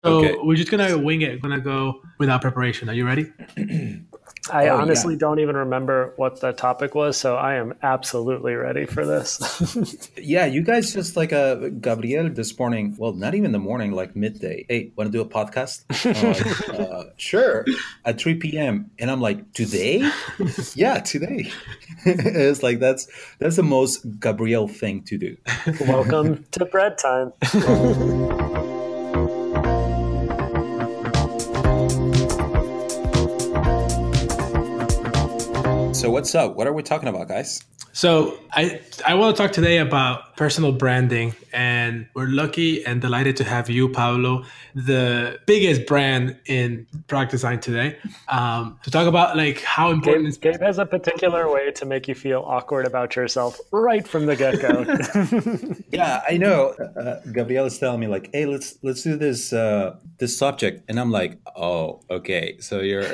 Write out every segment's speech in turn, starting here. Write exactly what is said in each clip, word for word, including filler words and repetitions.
Okay. So we're just gonna wing it. Gonna go without preparation. Are you ready? I Oh, honestly yeah. don't even remember what the topic was, so I am absolutely ready for this. Yeah, you guys just like uh Gabriel this morning. Well, not even the morning, like midday. Hey, want to do a podcast? I'm like, uh, sure, at three p m. And I'm like, today? Yeah, today. It's like that's that's the most Gabriel thing to do. Welcome to bread time. So what's up? What are we talking about, guys? So I I want to talk today about personal branding, and we're lucky and delighted to have you, Pablo, the biggest brand in product design today, um, to talk about like how important Gabe, is Gabe has a particular way to make you feel awkward about yourself right from the get-go. Yeah, I know. Uh, Gabriel is telling me like, "Hey, let's let's do this uh, this subject," and I'm like, "Oh, okay." So you're.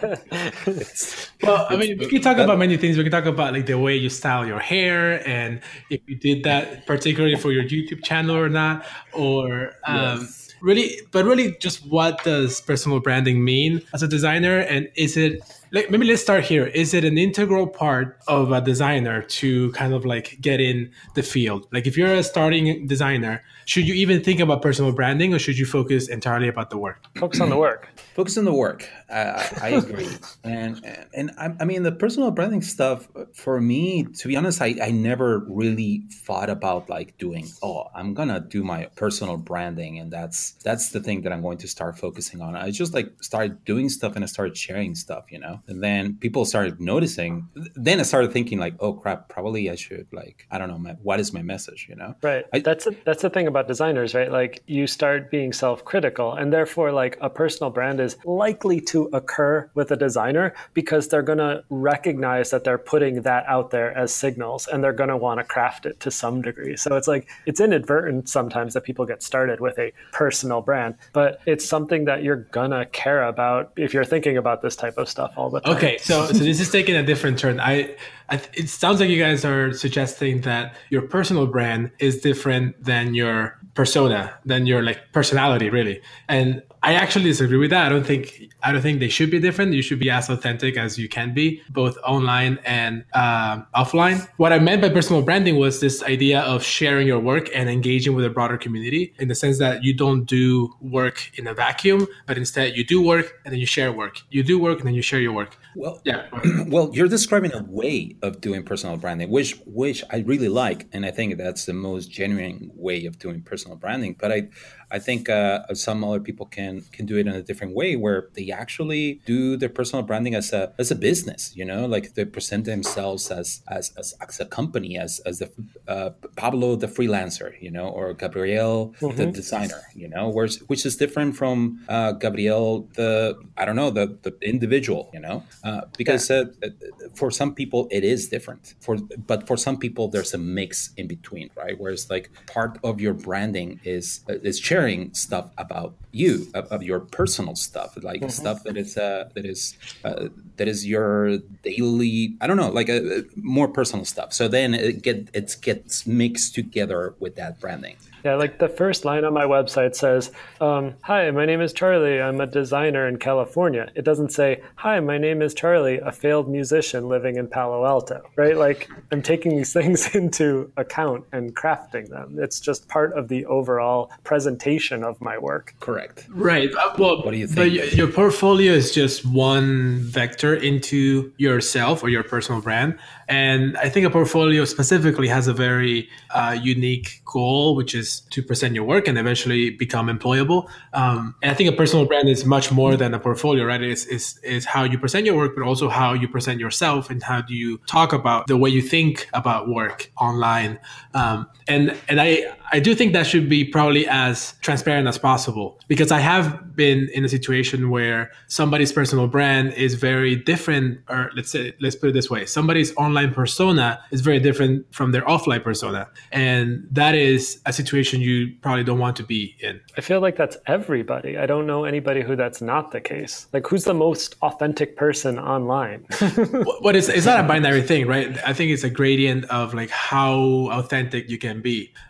it's, Well, I it's mean, we can talk that, about many things. We can talk about like the way you style your hair, and if you did that particularly for your YouTube channel or not, or um, yes. really, but really, just what does personal branding mean as a designer, and is it like maybe let's start here. Is it an integral part of a designer to kind of like get in the field? Like, if you're a starting designer, should you even think about personal branding, or should you focus entirely about the work? Focus on the work. Focus on the work. I, I agree, and and, and I, I mean the personal branding stuff for me. To be honest, I, I never really thought about like doing. Oh, I'm gonna do my personal branding, and that's that's the thing that I'm going to start focusing on. I just like started doing stuff, and I started sharing stuff, you know. And then people started noticing. Then I started thinking like, oh crap, probably I should like I don't know, my, what is my message, you know? Right. I, That's a, that's the thing about designers, right? Like you start being self-critical, and therefore like a personal brand is likely to occur with a designer because they're going to recognize that they're putting that out there as signals, and they're going to want to craft it to some degree. So it's like it's inadvertent sometimes that people get started with a personal brand, but it's something that you're going to care about if you're thinking about this type of stuff all the time. Okay, so so this is taking a different turn. I, I it sounds like you guys are suggesting that your personal brand is different than your persona, than your like personality, really. And I actually disagree with that. I don't think I don't think they should be different. You should be as authentic as you can be, both online and uh, offline. What I meant by personal branding was this idea of sharing your work and engaging with a broader community, in the sense that you don't do work in a vacuum, but instead you do work and then you share work. You do work and then you share your work. Well, Yeah. well, you're describing a way of doing personal branding, which which I really like, and I think that's the most genuine way of doing personal branding. But I, I think uh, some other people can can do it in a different way, where they actually do their personal branding as a as a business. You know, like they present themselves as as as, as a company, as as the uh, Pablo the freelancer, you know, or Gabriel mm-hmm. the designer, you know, where's which is different from uh, Gabriel the I don't know the the individual, you know. Uh, because yeah. uh, for some people it is different. For but for some people there's a mix in between, right? Whereas like part of your branding is uh, is sharing stuff about you, of, of your personal stuff, like mm-hmm. stuff that is uh, that is uh, that is your daily. I don't know, like a, uh, more personal stuff. So then it get it gets mixed together with that branding. Yeah, like the first line on my website says, um, hi, my name is Charlie. I'm a designer in California. It doesn't say, hi, my name is Charlie, a failed musician living in Palo Alto, right? Like I'm taking these things into account and crafting them. It's just part of the overall presentation of my work. Correct. Right. Uh, well, what do you think? But your portfolio is just one vector into yourself or your personal brand. And I think a portfolio specifically has a very uh, unique goal, which is to present your work and eventually become employable. Um, and I think a personal brand is much more than a portfolio, right? It's, it's, it's how you present your work, but also how you present yourself and how do you talk about the way you think about work online. Um, and and I, I do think that should be probably as transparent as possible, because I have been in a situation where somebody's personal brand is very different, or let's say, let's put it this way, somebody's online persona is very different from their offline persona. And that is a situation you probably don't want to be in. I feel like that's everybody. I don't know anybody who that's not the case. Like, who's the most authentic person online? But it's, it's not a binary thing, right? I think it's a gradient of like how authentic you can be. Um,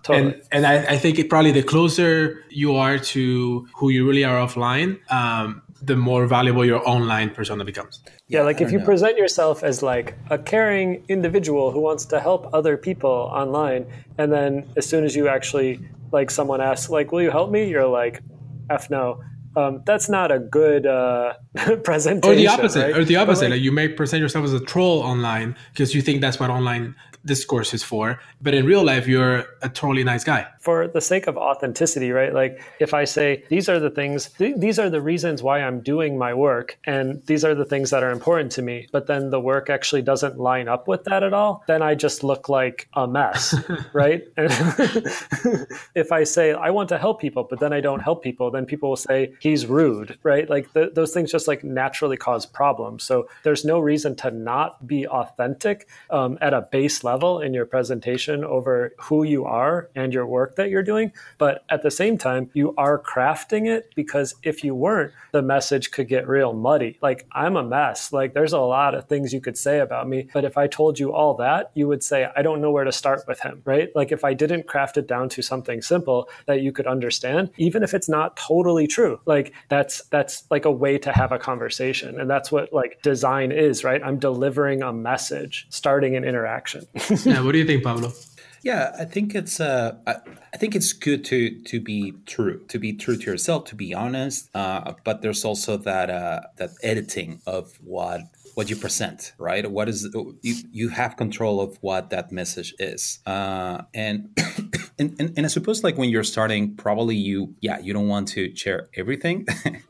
Totally. And and I, I think it probably the closer you are to who you really are offline, um, the more valuable your online persona becomes. Yeah, yeah like if you know. present yourself as like a caring individual who wants to help other people online, and then as soon as you actually, like someone asks, like, will you help me? You're like, F no. Um, that's not a good uh, presentation. Or the opposite. Right? Or the opposite. Like, like you may present yourself as a troll online because you think that's what online discourse is for. But in real life, you're a totally nice guy. For the sake of authenticity, right? Like if I say, these are the things, th- these are the reasons why I'm doing my work, and these are the things that are important to me, but then the work actually doesn't line up with that at all, then I just look like a mess, right? And if I say, I want to help people, but then I don't help people, then people will say, he's rude, right? Like th- those things just like naturally cause problems. So there's no reason to not be authentic um, at a base level in your presentation over who you are and your work that you're doing. But at the same time, you are crafting it, because if you weren't, the message could get real muddy. Like, I'm a mess. Like, there's a lot of things you could say about me. But if I told you all that, you would say, I don't know where to start with him, right? Like, if I didn't craft it down to something simple that you could understand, even if it's not totally true, like that's that's like a way to have a conversation. And that's what like design is, right? I'm delivering a message, starting an interaction. Yeah, what do you think, Pablo? Yeah, I think it's uh, I, I think it's good to to be true, to be true to yourself, to be honest. Uh, but there's also that uh, that editing of what what you present, right? What is you you have control of what that message is, uh, and. And, and, and I suppose like when you're starting, probably you, yeah, you don't want to share everything,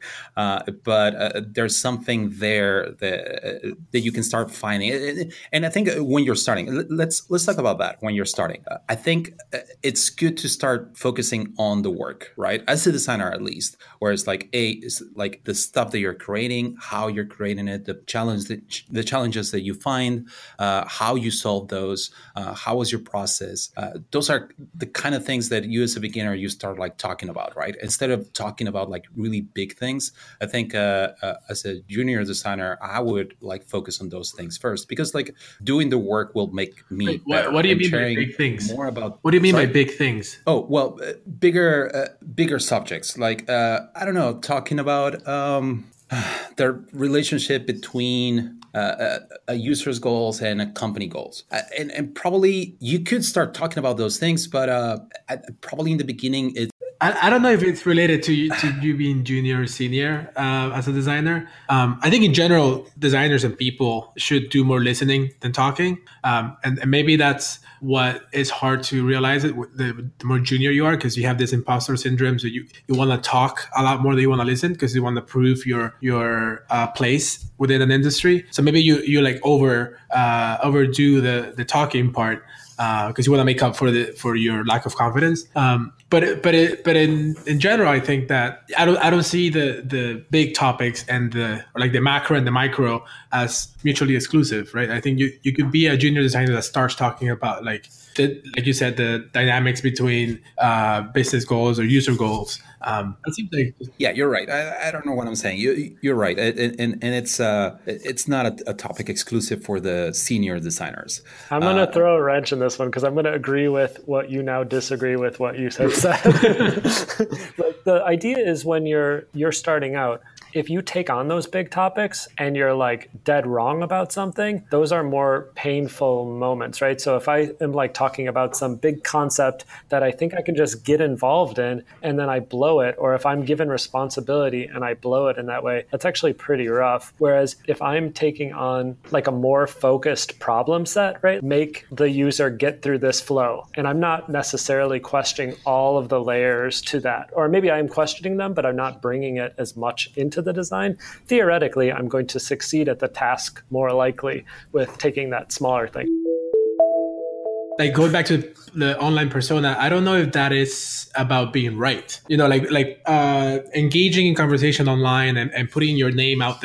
uh, but uh, there's something there that uh, that you can start finding. And I think when you're starting, let's let's talk about that. When you're starting, uh, I think it's good to start focusing on the work, right? As a designer, at least, where it's like a is like the stuff that you're creating, how you're creating it, the challenge, that, the challenges that you find, uh, how you solve those, uh, how was your process. Uh, those are the kind of things that you as a beginner, you start like talking about, right? Instead of talking about like really big things, I think uh, uh, as a junior designer, I would like focus on those things first, because like doing the work will make me Wait, better. what, what do you and mean by sharing big things? More about what do you mean sorry? by big things? Oh, well, uh, bigger, uh, bigger subjects like, uh, I don't know, talking about um, the relationship between Uh, a, a user's goals and a company goals. Uh, and, and probably you could start talking about those things, but uh, at, probably in the beginning, it. I, I don't know if it's related to, to you being junior or senior uh, as a designer. Um, I think in general, designers and people should do more listening than talking. Um, and, and maybe that's what is hard to realize it the, the more junior you are, because you have this imposter syndrome. So you, you want to talk a lot more than you want to listen, because you want to prove your your uh, place within an industry. So maybe you you like over uh, overdo the the talking part, because uh, you want to make up for the for your lack of confidence. Um, but it, but it, but in, in general, I think that I don't I don't see the the big topics and the or like the macro and the micro as mutually exclusive, right? I think you, you could be a junior designer that starts talking about like the, like you said, the dynamics between uh, business goals or user goals. Um, it seems like yeah, you're right. I, I don't know what I'm saying. You, you're right, and and, and it's uh it's not a, a topic exclusive for the senior designers. I'm gonna uh, throw a wrench in this one, because I'm gonna agree with what you now disagree with what you have said. Like, the idea is when you're you're starting out, if you take on those big topics and you're like dead wrong about something, those are more painful moments, right? So if I am like talking about some big concept that I think I can just get involved in and then I blow it, or if I'm given responsibility and I blow it in that way, that's actually pretty rough. Whereas if I'm taking on like a more focused problem set, right, make the user get through this flow. And I'm not necessarily questioning all of the layers to that, or maybe I'm questioning them, but I'm not bringing it as much into the design. Theoretically, I'm going to succeed at the task more likely with taking that smaller thing. Like going back to the online persona, I don't know if that is about being right. You know, like like uh, engaging in conversation online and, and putting your name out there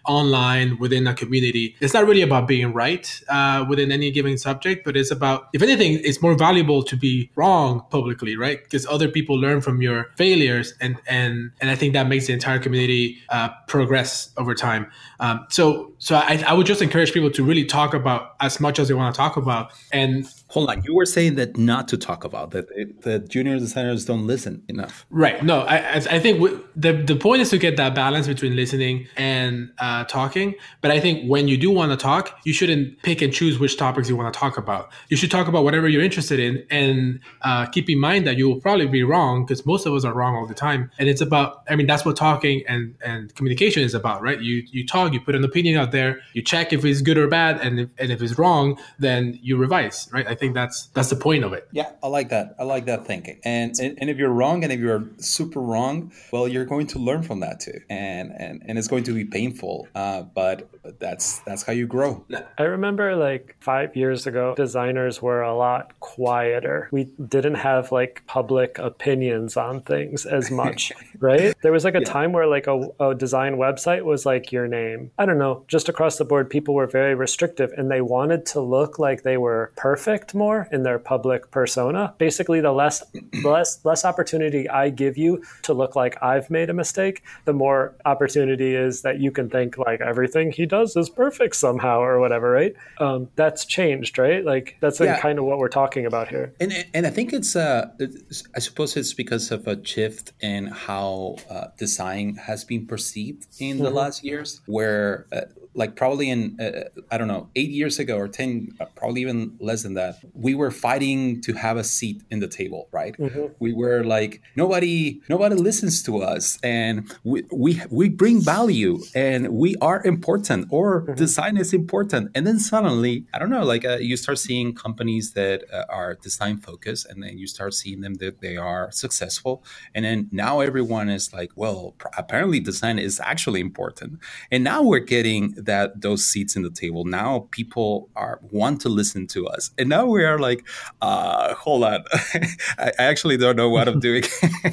online within a community, it's not really about being right uh, within any given subject, but it's about, if anything, it's more valuable to be wrong publicly, right? Because other people learn from your failures, and and and I think that makes the entire community uh, progress over time. Um, so so I, I would just encourage people to really talk about as much as they want to talk about. And hold on, you were saying that not to talk about that the junior designers don't listen enough, right? No, I I think w- the the point is to get that balance between listening and uh, talking. But I think when you do want to talk, you shouldn't pick and choose which topics you want to talk about. You should talk about whatever you're interested in, and uh, keep in mind that you will probably be wrong, because most of us are wrong all the time. And it's about, I mean, that's what talking and and communication is about, right? You you talk, you put an opinion out there, you check if it's good or bad, and if, and if it's wrong, then you revise, right? I think that's that's the point of it. Yeah, I like that. I like that thinking. And, and and if you're wrong, and if you're super wrong, well, you're going to learn from that too, and and, and it's going to be painful. Uh, but but that's that's how you grow. I remember like five years ago, designers were a lot quieter. We didn't have like public opinions on things as much, right? There was like a yeah. time where like a, a design website was like your name. I don't know, just across the board, people were very restrictive, and they wanted to look like they were perfect more in their public persona. Basically, the less less less opportunity I give you to look like I've made a mistake, the more opportunity is that you can think like everything he does is perfect somehow or whatever, right? Um, that's changed, right? Like that's like yeah. kind of what we're talking about here. And and I think it's uh, I suppose it's because of a shift in how uh, design has been perceived in the mm-hmm. last years, where uh, like probably in uh, I don't know eight years ago or ten, uh, probably even less than that, we were fighting to have a seat in the table, right? Mm-hmm. We were like nobody nobody listens to us, and we we we bring value, and we are important, or mm-hmm. design is important, and then suddenly I don't know, like uh, you start seeing companies that uh, are design focused, and then you start seeing them that they are successful, and then now everyone is like, well, pr- apparently design is actually important, and now we're getting that those seats in the table. Now people are want to listen to us, and now we are like, uh, hold on, I, I actually don't know what I'm doing.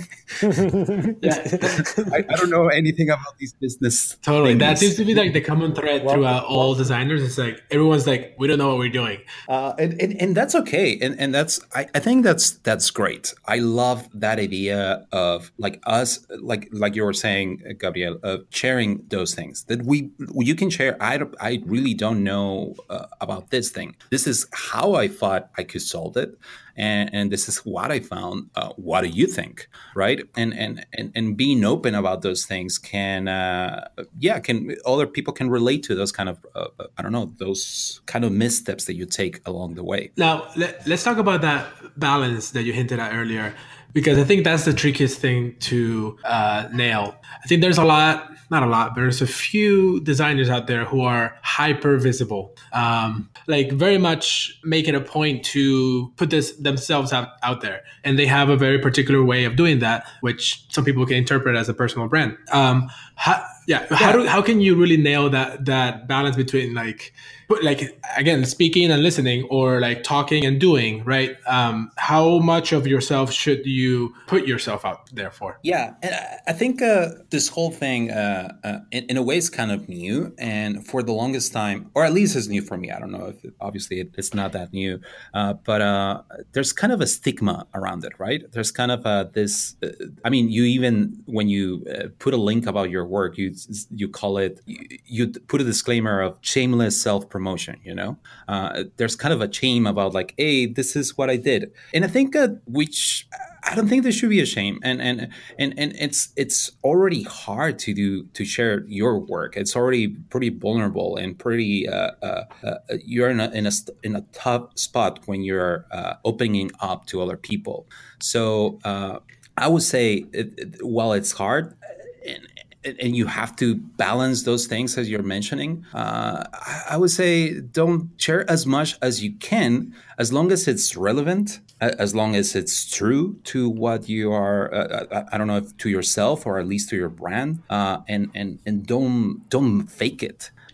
I, I don't know anything about these business. Totally, things. That seems to be like the common thread well, throughout well, all designers. It's like everyone's like, we don't know what we're doing, uh, and, and and that's okay, and and that's I, I think that's that's great. I love that idea of like us, like like you were saying, Gabriel, of sharing those things that we you can share. I don't, I really don't know uh, about this thing. This is how I thought I could solve it. And, and this is what I found. Uh, what do you think, right? And and and and being open about those things can, uh, yeah, can other people can relate to those kind of, uh, I don't know, those kind of missteps that you take along the way. Now let, let's talk about that balance that you hinted at earlier, because I think that's the trickiest thing to uh, nail. I think there's a lot, not a lot, but there's a few designers out there who are hyper visible, um, like very much making a point to put this themselves out, out there. And they have a very particular way of doing that, which some people can interpret as a personal brand. Um, how, yeah, yeah. How do, how can you really nail that that balance between like, like again, speaking and listening, or like talking and doing, right? Um, how much of yourself should you put yourself out there for? Yeah, and I think uh, this whole thing, uh, uh, in, in a way, is kind of new. And for the longest time, or at least it's new for me. I don't know if it, obviously it, it's not that new, uh, but uh, there's kind of a stigma around it, right? There's kind of uh, this. Uh, I mean, you even when you uh, put a link about your work, you you call it, you, you put a disclaimer of shameless self-promotion. Promotion, you know, uh, there's kind of a shame about like, hey, this is what I did, and I think uh, which I don't think there should be a shame, and and and and it's it's already hard to do to share your work. It's already pretty vulnerable and pretty. Uh, uh, uh, you're in a in a in a tough spot when you're uh, opening up to other people. So uh, I would say, it, it, while it's hard. And, And you have to balance those things as you're mentioning. Uh, I would say don't share as much as you can, as long as it's relevant, as long as it's true to what you are. Uh, I don't know if to yourself or at least to your brand, uh, and and and don't don't fake it.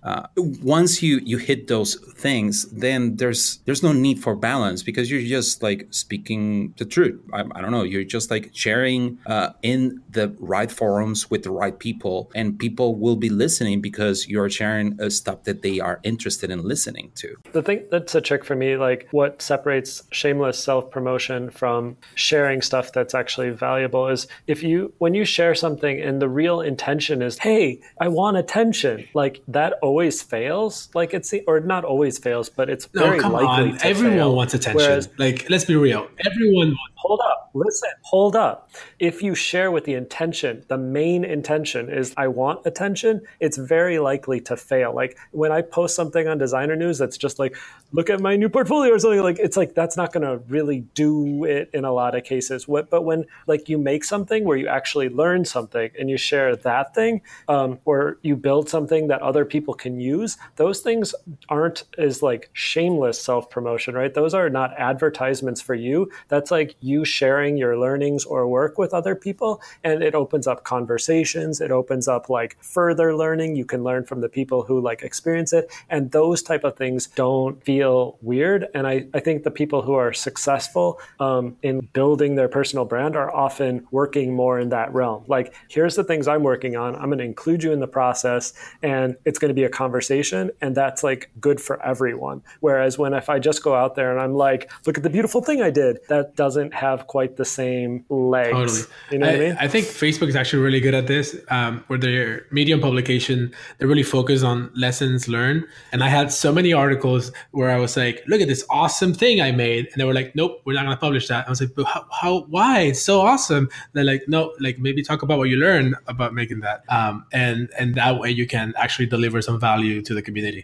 uh, once you you hit those things, then there's there's no need for balance, because you're just like speaking the truth. I, I don't know. You're just like sharing uh, in the right forums with the right people, and people will be listening because you're sharing uh, stuff that they are interested in listening to. The thing that's a trick for me, like what separates shameless self-promotion from sharing stuff that's actually valuable, is if you, when you share something and the real intention is, hey, I want attention, like that always fails. Like it's, or not always fails, but it's No, very come likely on. to Everyone fail. wants attention. Whereas, like, let's be real. Everyone. hold up, listen, hold up. If you share with the intention, the main intention is I want attention, it's very likely to fail. Like when I post something on Designer News that's just like, look at my new portfolio or something, like it's like that's not going to really do it in a lot of cases. What, but when like you make something where you actually learn something and you share that thing, um, or you build something that other people can use, those things aren't as like shameless self-promotion, right? Those are not advertisements for you. That's like you sharing your learnings or work with other people, and it opens up conversations. It opens up like further learning. You can learn from the people who like experience it, and those type of things don't feel weird. And I, I think the people who are successful um, in building their personal brand are often working more in that realm. Like, here's the things I'm working on. I'm going to include you in the process, and it's going to be a conversation, and that's like good for everyone. Whereas when if I just go out there and I'm like, look at the beautiful thing I did, that doesn't have quite the same legs. Totally. You know I, what I mean? I think Facebook is actually really good at this. Um, where their Medium publication, they really focus on lessons learned. And I had so many articles where I was like, look at this awesome thing I made. And they were like, nope, we're not going to publish that. I was like, but how, how, why? It's so awesome. They're like, no, like maybe talk about what you learned about making that. Um, and, and that way you can actually deliver some value to the community.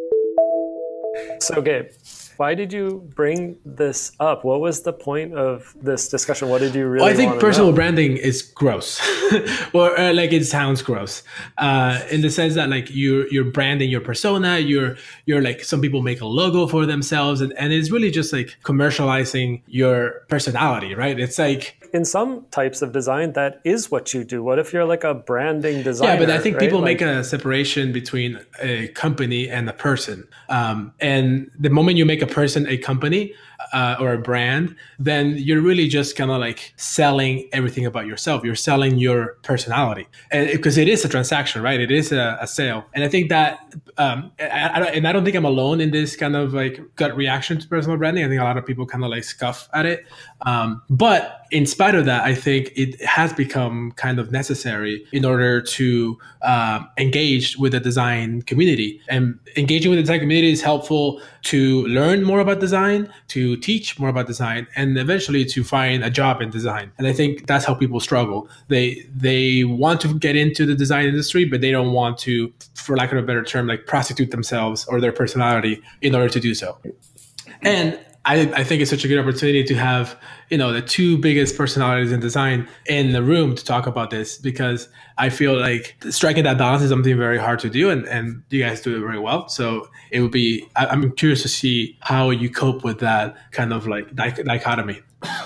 So, Gabe, why did you bring this up? What was the point of this discussion? What did you really well, I think want to personal know? branding is gross, or uh, like it sounds gross, uh, in the sense that like you're you're branding your persona. You're you're like, some people make a logo for themselves, and, and it's really just like commercializing your personality, right? It's like, in some types of design, that is what you do. What if you're like a branding designer? yeah, but I think right? people like, make a separation between a company and a person. Um, and the moment you make a person a company uh, or a brand, then you're really just kind of like selling everything about yourself. You're selling your personality, and because it is a transaction, right? It is a, a sale. And I think that, um, I, I don't, and I don't think I'm alone in this kind of like gut reaction to personal branding. I think a lot of people kind of like scoff at it. Um, but in spite of that, I think it has become kind of necessary in order to um, engage with the design community. And engaging with the design community is helpful to learn more about design, to teach more about design, and eventually to find a job in design. And I think that's how people struggle. They they want to get into the design industry, but they don't want to, for lack of a better term, like prostitute themselves or their personality in order to do so. And I, I think it's such a good opportunity to have, you know, the two biggest personalities in design in the room to talk about this, because I feel like striking that balance is something very hard to do, and, and you guys do it very well. So it would be, I, I'm curious to see how you cope with that kind of like dich- dichotomy.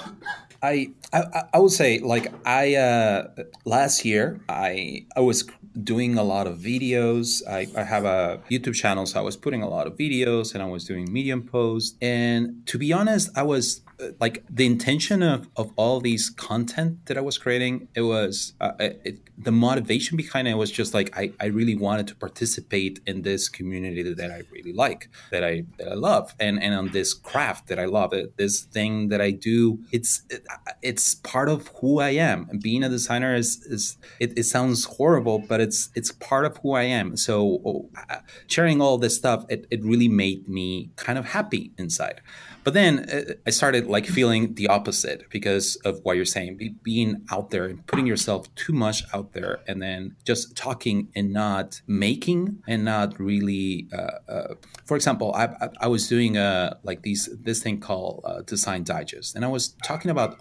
I, I I would say, like, I uh, last year I I was doing a lot of videos. I, I have a YouTube channel, so I was putting a lot of videos, and I was doing Medium posts. And to be honest, I was uh, like, the intention of, of all these content that I was creating, it was uh, it, the motivation behind it was just like, I, I really wanted to participate in this community that I really like, that I that I love, and and on this craft that I love, it, this thing that I do. It's it, it's part of who I am. And being a designer is is it, it sounds horrible, but it's it's part of who I am. So uh, sharing all this stuff, it, it really made me kind of happy inside. But then uh, I started like feeling the opposite because of what you're saying, Be, being out there and putting yourself too much out there, and then just talking and not making, and not really. Uh, uh, for example, I, I, I was doing uh, like these this thing called uh, Design Digest, and I was talking about other people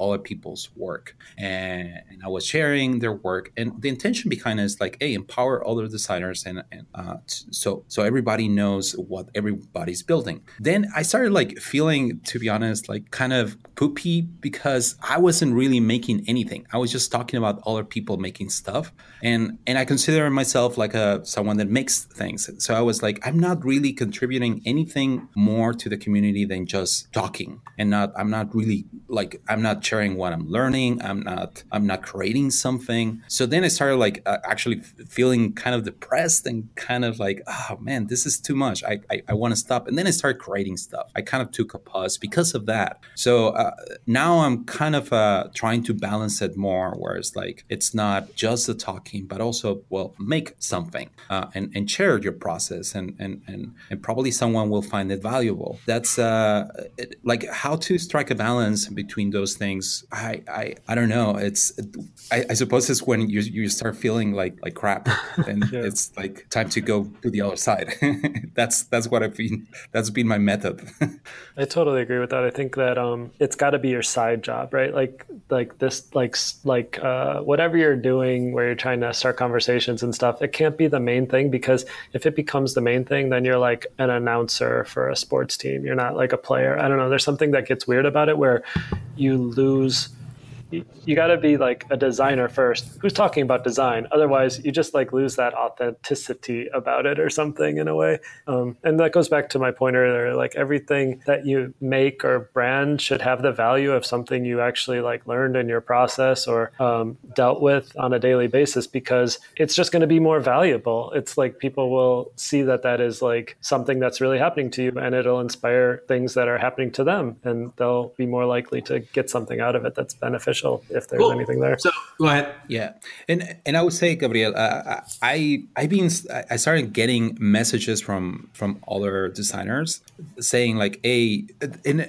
people's work, and, and I was sharing their work, and the intention behind it is like, hey, empower other designers, and, and uh, so so everybody knows what everybody's building. Then I started like feeling, to be honest, like kind of poopy, because I wasn't really making anything. I was just talking about other people making stuff, and and I consider myself like a someone that makes things. So I was like, I'm not really contributing anything more to the community than just talking, and not I'm not really like I'm not sharing what I'm learning. I'm not I'm not creating something. So then I started like uh, actually feeling kind of depressed and kind of like, oh man, this is too much. I I, I want to stop. And then I started creating stuff. I kind of took a pause because of that. So uh, now I'm kind of uh, trying to balance it more, where it's like it's not just the talking, but also, well, make something uh, and and share your process, and and and and probably someone will find it valuable. That's uh, it, like how to strike a balance between those things. I I, I don't know. It's I, I suppose it's when you you start feeling like like crap, and yeah. It's like time to go to the other side. that's that's what I've been. That's been my method. I totally agree with that. I think that um, it's got to be your side job, right? Like like this, like like uh, whatever you're doing, where you're trying to start conversations and stuff. It can't be the main thing, because if it becomes the main thing, then you're like an announcer for a sports team. You're not like a player. I don't know. There's something that gets weird about it, where you lose. You got to be like a designer first who's talking about design. Otherwise, you just like lose that authenticity about it or something in a way. Um, and that goes back to my point earlier, like everything that you make or brand should have the value of something you actually like learned in your process or um, dealt with on a daily basis, because it's just going to be more valuable. It's like people will see that that is like something that's really happening to you, and it'll inspire things that are happening to them, and they'll be more likely to get something out of it that's beneficial, if there's cool. anything there. So go ahead. Yeah, and and I would say, Gabriel, uh, I I've been I started getting messages from from other designers saying like, hey, in.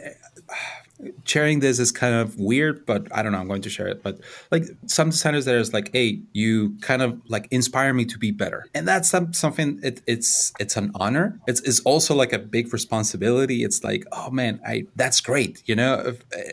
Sharing this is kind of weird, but I don't know, I'm going to share it. But like some designers that is like, hey, you kind of like inspire me to be better. And that's some, something, it, it's it's an honor. It's, it's also like a big responsibility. It's like, oh man, I that's great, you know?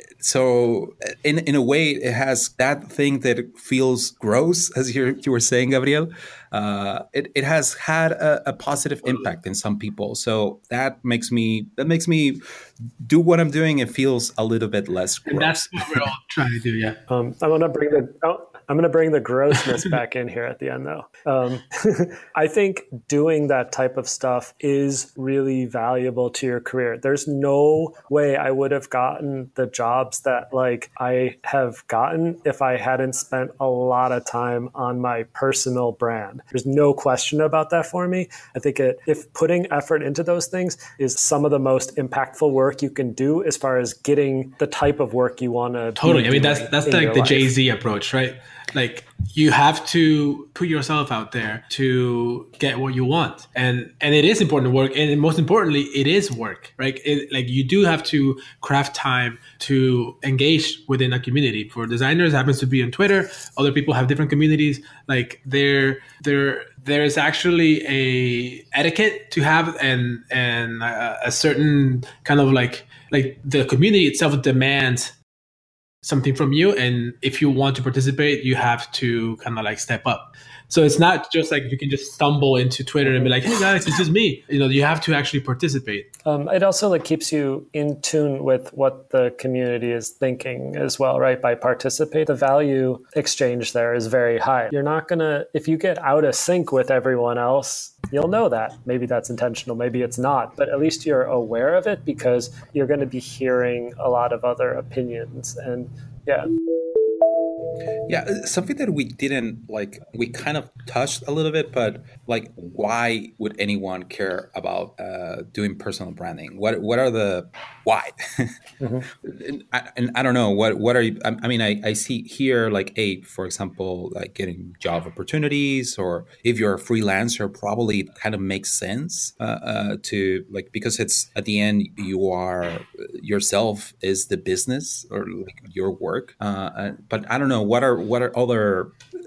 So in in a way, it has that thing that feels gross, as you you were saying, Gabriel. Uh, it, it has had a, a positive impact in some people. So that makes me that makes me do what I'm doing. It feels a little bit less gross. And that's what we're all trying to do, yeah. Um, I want to bring the oh, I'm going to bring the grossness back in here at the end, though. Um, I think doing that type of stuff is really valuable to your career. There's no way I would have gotten the jobs that like I have gotten if I hadn't spent a lot of time on my personal brand. There's no question about that for me. I think it, if putting effort into those things is some of the most impactful work you can do as far as getting the type of work you want to. Totally. I mean, that's that's like the Jay-Z approach, right? Like you have to put yourself out there to get what you want, and and it is important to work, and most importantly, it is work, right? It, like you do have to craft time to engage within a community. For designers, it happens to be on Twitter. Other people have different communities. Like there, there, there is actually a etiquette to have, and and a, a certain kind of like like the community itself demands something from you, and if you want to participate, you have to kind of like step up. So it's not just like you can just stumble into Twitter and be like, "Hey guys, this is me." You know, you have to actually participate. Um, it also like keeps you in tune with what the community is thinking as well, right? By participate, the value exchange there is very high. You're not gonna, if you get out of sync with everyone else, you'll know that. Maybe that's intentional, maybe it's not, but at least you're aware of it because you're going to be hearing a lot of other opinions. And yeah. Yeah, something that we didn't like, we kind of touched a little bit, but like, why would anyone care about uh, doing personal branding? What what are the why? Mm-hmm. and, I, and I don't know what what are you? I, I mean, I, I see here like, a for example, like getting job opportunities, or if you're a freelancer, probably it kind of makes sense uh, uh, to like, because it's at the end you are yourself is the business or like your work. Uh, but I don't know what are. What are other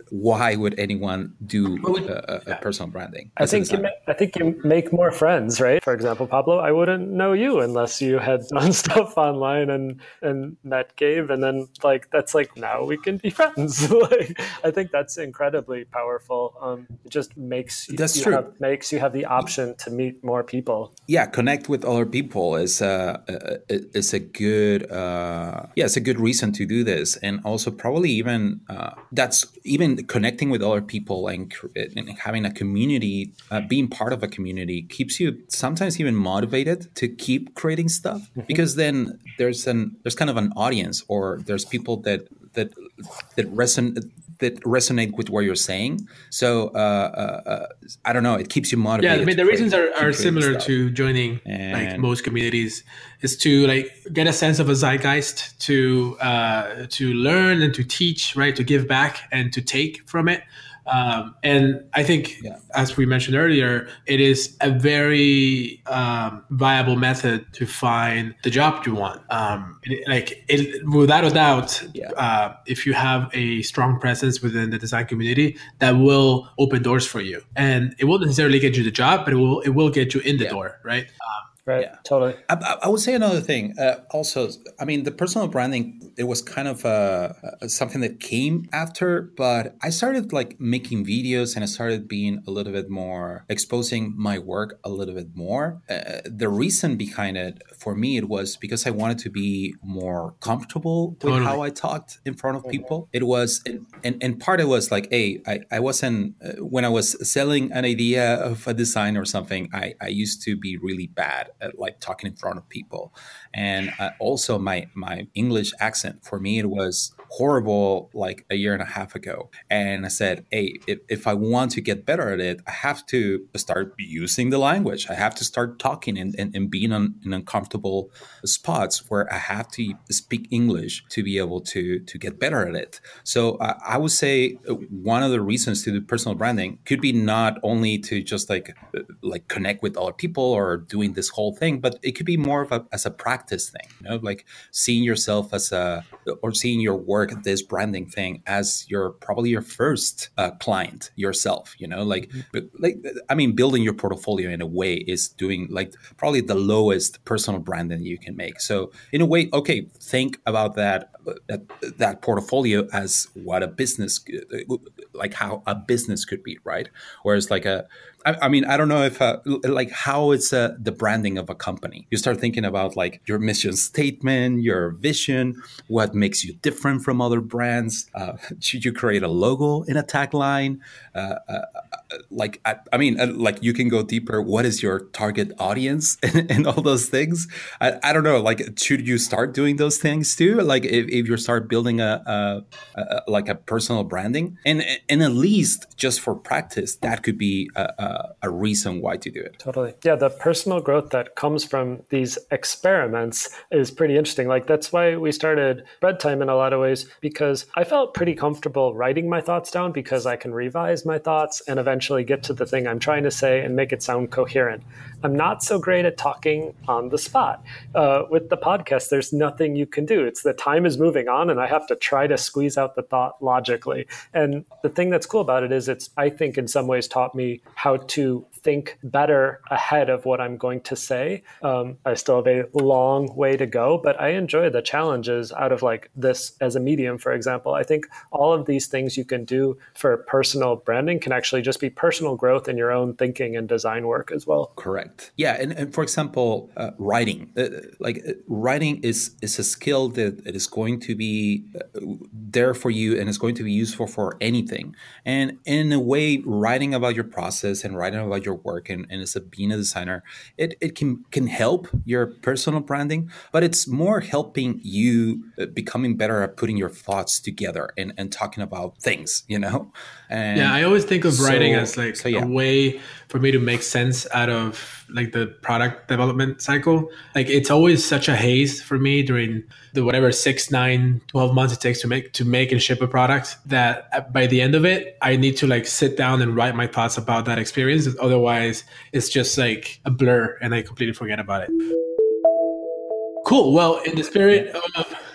why would anyone do would, a, a personal branding? I think you ma- I think you make more friends, right? For example, Pablo, I wouldn't know you unless you had done stuff online and and met Gabe, and then like that's like now we can be friends. Like I think that's incredibly powerful. Um, it just makes you, that's you true. Have, makes you have the option to meet more people. Yeah, connect with other people is a is a good uh, yeah, it's a good reason to do this, and also probably even uh, that's even connecting with other people and, and having a community, uh, being part of a community keeps you sometimes even motivated to keep creating stuff, mm-hmm. because then there's an there's kind of an audience, or there's people that that that resonate that resonate with what you're saying. So uh, uh, I don't know, it keeps you motivated. Yeah, I mean the reasons are, are similar stuff. to joining and like most communities is to like get a sense of a zeitgeist, to uh, to learn and to teach, right? To give back and to take from it. Um, and I think, yeah. as we mentioned earlier, it is a very um, viable method to find the job you want. Um, it, like, it, without a doubt, yeah. uh, if you have a strong presence within the design community, that will open doors for you. And it won't necessarily get you the job, but it will it will get you in the yeah. door, right? Um, Right, yeah. Totally. I, I would say another thing. Uh, also, I mean, the personal branding, it was kind of uh, something that came after, but I started like making videos and I started being a little bit more, exposing my work a little bit more. Uh, the reason behind it, for me, it was because I wanted to be more comfortable with totally. how I talked in front of mm-hmm. people. It was, and, and, and part of it was like, hey, I, I wasn't, uh, when I was selling an idea of a design or something, I, I used to be really bad at like talking in front of people. And uh, also my my English accent, for me it was horrible like a year and a half ago. And I said, hey, if, if I want to get better at it, I have to start using the language. I have to start talking and, and, and being on, in uncomfortable spots where I have to speak English to be able to to get better at it. So uh, I would say one of the reasons to do personal branding could be not only to just like like connect with other people or doing this whole thing, but it could be more of a as a practice thing, you know, like seeing yourself as a, or seeing your work, this branding thing, as your probably your first uh, client yourself, you know, like, mm-hmm. like, I mean, building your portfolio in a way is doing like probably the lowest personal branding you can make. So in a way, okay, think about that, that, that portfolio as what a business, like how a business could be, right? Whereas like a, I mean, I don't know if uh, like how it's uh, the branding of a company. You start thinking about like your mission statement, your vision, what makes you different from other brands. Uh, should you create a logo in a tagline? Uh, uh, like, I, I mean, uh, like you can go deeper. What is your target audience and, and all those things? I, I don't know. Like, should you start doing those things too? Like if, if you start building a, a, a like a personal branding, and and at least just for practice, that could be a, a a reason why to do it. Totally. Yeah, the personal growth that comes from these experiments is pretty interesting. Like that's why we started Bread Time in a lot of ways, because I felt pretty comfortable writing my thoughts down because I can revise my thoughts and eventually get to the thing I'm trying to say and make it sound coherent. I'm not so great at talking on the spot. Uh, with the podcast, there's nothing you can do. It's the time is moving on and I have to try to squeeze out the thought logically. And the thing that's cool about it is it's, I think in some ways taught me how to think better ahead of what I'm going to say. Um, I still have a long way to go, but I enjoy the challenges out of like this as a medium, for example. I think all of these things you can do for personal branding can actually just be personal growth in your own thinking and design work as well. Correct. Yeah. And, and for example, uh, writing, uh, like uh, writing is, is a skill that it is going to be uh, there for you and is going to be useful for anything. And in a way, writing about your process and writing about your work and, and as a being a designer, it, it can can help your personal branding, but it's more helping you becoming better at putting your thoughts together and, and talking about things, you know? And yeah, I always think of writing so, as like so, yeah. a way for me to make sense out of like the product development cycle. Like it's always such a haze for me during the whatever six, nine, twelve months it takes to make to make and ship a product, that by the end of it, I need to like sit down and write my thoughts about that experience. Otherwise, it's just like a blur and I completely forget about it. Cool. Well, in the spirit of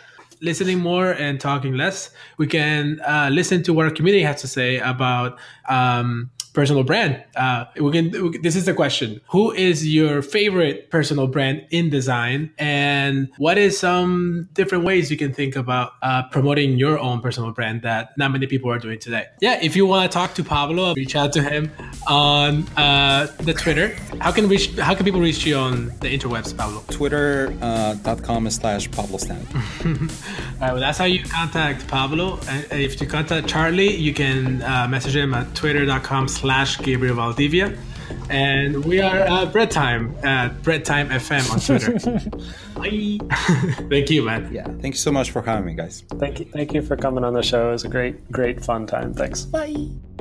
listening more and talking less, we can uh, listen to what our community has to say about um, personal brand. Uh, we can. We, this is the question: who is your favorite personal brand in design, and what is some different ways you can think about uh, promoting your own personal brand that not many people are doing today? Yeah, if you want to talk to Pablo, reach out to him on uh, the Twitter. How can reach? How can people reach you on the interwebs, Pablo? Twitter uh, dot com slash Pablo Stan. All right, well, that's how you contact Pablo. And if you contact Charlie, you can uh, message him at twitter dot com slash Gabriel Valdivia. And we are uh, Bread Time at Bread Time F M on Twitter. Bye. Thank you, man. Yeah, thank you so much for having me, guys. Thank you. Thank you for coming on the show. It was a great, great fun time. Thanks. Bye.